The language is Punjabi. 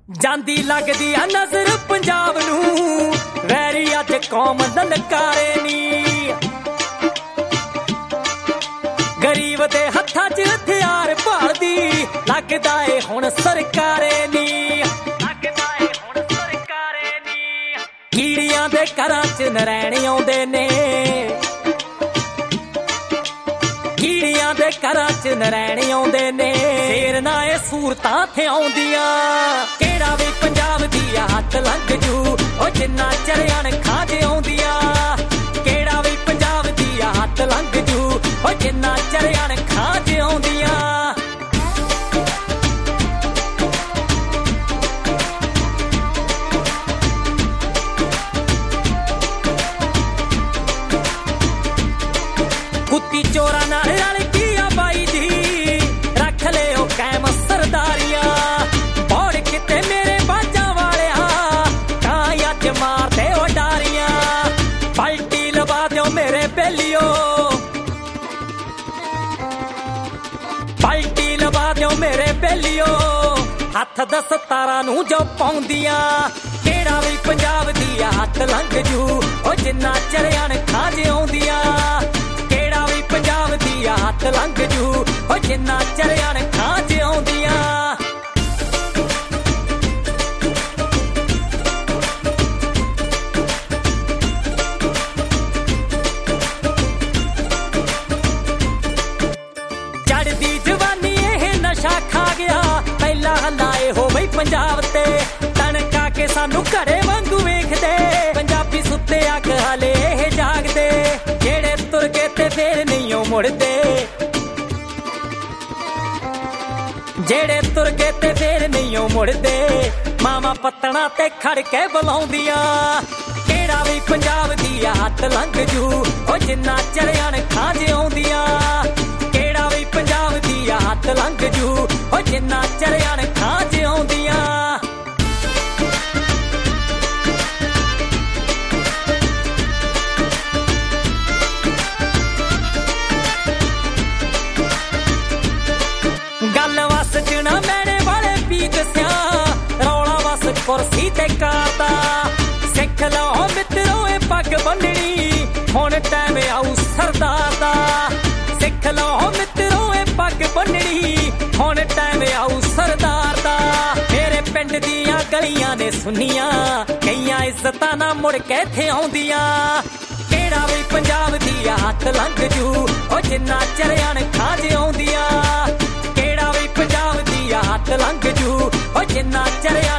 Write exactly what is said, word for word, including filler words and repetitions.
ਜਾਂਦੀ ਲੱਗਦੀ ਆ ਨਜ਼ਰ ਪੰਜਾਬ ਨੂੰ, ਵੈਰੀ ਅੱਜ ਕੌਮ ਲਲਕਾਰੇ ਨੀ। ਗਰੀਬ ਦੇ ਹੱਥਾਂ 'ਚ ਹਥਿਆਰ ਭਾਲਦੀ, ਲੱਗਦਾ ਏ ਹੁਣ ਸਰਕਾਰੇ ਨੀ, ਲੱਗਦਾ ਏ ਹੁਣ ਸਰਕਾਰੇ ਨੀ। ਕੀੜੀਆਂ ਦੇ ਘਰਾਂ 'ਚ ਨਰੈਣ ਆਉਂਦੇ ਨੇ, ਕੀੜੀਆਂ ਦੇ ਘਰਾਂ 'ਚ ਨਰੈਣ ਆਉਂਦੇ ਨੇ। ਫੇਰ ਨਾ ਇਹ ਸੂਰਤਾਂ ਥੇ ਆਉਂਦੀਆਂ, ਕਿਹੜਾ ਵੀ ਪੰਜਾਬ ਦੀ ਆ ਹੱਥ ਲੰਘ ਜੂ, ਉਹ ਜਿੰਨਾ ਚਰਿਆਣ ਖਾਜ ਆਉਂਦੀਆਂ। ਕਿਹੜਾ ਵੀ ਪੰਜਾਬ ਦੀ ਆ ਹੱਥ ਲੰਘ ਜੂ, ਉਹ ਜਿੰਨਾ ਚਰਿਆਣ ਖਾਜ ਆਉਂਦੀਆਂ। ਕੁੱਤੀ ਚੋਰਾਂ ਨਾਲ ਰਲ ਗਈ ਆ ਬਾਈ ਜੀ, ਰੱਖ ਲਿਓ ਕਾਇਮ ਸਰਦਾਰੀਆਂ। ਬੋੜ ਕਿਤੇ ਮੇਰੇ ਬਾਜਾਂ ਵਾਲਿਆ, ਕਾਂ ਅੱਜ ਮਾਰਦੇ ਉਡਾਰੀਆਂ। ਪਲਟੀ ਲਵਾ ਦਿਓ ਮੇਰੇ ਬੇਲੀਓ, ਪਲਟੀ ਲਵਾ ਦਿਓ ਮੇਰੇ ਬੇਲੀਓ। ਹੱਥ ਦਸਤਾਰਾਂ ਨੂੰ ਜੋ ਪਾਉਂਦੀਆਂ, ਕਿਹੜਾ ਵੀ ਪੰਜਾਬ ਦੀ ਆ ਹੱਥ ਲੰਘ ਜੂ, ਉਹ ਜਿੰਨਾ ਚਰਿਆਣ ਖਾਜ ਆਉਂਦੀਆਂ। ਕਿਹੜਾ ਵੀ ਪੰਜਾਬ ਦੀ ਆ ਹੱਥ ਲੰਘ ਜੂ, ਉਹ ਜਿੰਨਾ ਚਰਿਆਣ ਖਾਜ ਆਉਂਦੀਆਂ। ਚੜ੍ਹਦੀ ਜਵਾਨੀ ਇਹ ਨਸ਼ਾ ਖਾ ਗਿਆ, ਪਹਿਲਾਂ ਹਲਾਏ ਹੋ ਬਈ ਪੰਜਾਬ ਤੇ। ਤਣਕਾ ਕੇ ਸਾਨੂੰ ਘੜੇ ਵਾਂਗੂ ਵੇਖਦੇ, ਪੰਜਾਬੀ ਸੁੱਤੇ ਅੱਖ ਹਾਲੇ ਇਹ ਜਾਗਦੇ। ਜਿਹੜੇ ਤੁਰ ਕੇ ਤੇ ਫੇਰ ਨਹੀਂ ਓ ਮੁੜਦੇ, ਜਿਹੜੇ ਤੁਰ ਕੇ ਤੇ ਫੇਰ ਨਹੀਂ ਓ ਮੁੜਦੇ। ਮਾਵਾਂ ਪੱਤਣਾ ਤੇ ਖੜ ਕੇ ਬੁਲਾਉਂਦੀਆਂ, ਕਿਹੜਾ ਵੀ ਪੰਜਾਬ ਦੀ ਆ ਹੱਥ ਲੰਘ ਜੂ, ਉਹ ਜਿੰਨਾ ਚਰਿਆਣ ਖਾਜ ਆਉਂਦੀਆਂ। ਕਿਹੜਾ ਵੀ ਪੰਜਾਬ ਦੀ ਆ ਹੱਥ ਲੰਘ ਜੂ, ਉਹ ਜਿੰਨਾ ਚਰਿਆਣ ਖਾਜ ਆਉਂਦੀਆਂ। ਗੱਲ ਵਸ ਚ ਨਾ ਮੈਣੇ ਵਾਲੇ ਵੀ ਦੱਸਿਆ, ਰੌਲਾ ਵਸ ਕੁਰਸੀ ਤੇ ਕਰਦਾ। ਸਿੱਖ ਲਓ ਮਿੱਤਰੋ ਇਹ ਪੱਗ ਬੰਨਣੀ, ਹੁਣ ਟਾਈਮ ਆਊ ਸਰਦਾਰ ਦਾ। ਸਿੱਖ ਲਓ ਮਿੱਤਰੋ ਇਹ ਪੱਗ ਬੰਨਣੀ, ਹੁਣ ਟਾਈਮ ਆਊ ਸਰਦਾਰ ਦਾ। ਮੇਰੇ ਪਿੰਡ ਦੀਆਂ ਗਲੀਆਂ ਨੇ ਸੁਣੀਆਂ, ਕਈਆਂ ਇੱਜ਼ਤਾਂ ਨਾ ਮੁੜ ਕੇ ਇੱਥੇ ਆਉਂਦੀਆਂ। ਕਿਹੜਾ ਵੀ ਪੰਜਾਬ ਦੀ ਆ ਹੱਥ ਲੰਘ ਜੂ, ਉਹ ਜਿੰਨਾ ਚਰਿਆਣ ਖਾਜ ਆਉਂਦੀਆਂ। ਕਿਹੜਾ ਵੀ ਪੰਜਾਬ ਦੀ ਆ ਹੱਥ ਲੰਘ ਜੂ, ਉਹ ਜਿੰਨਾ ਚਰਿਆਣ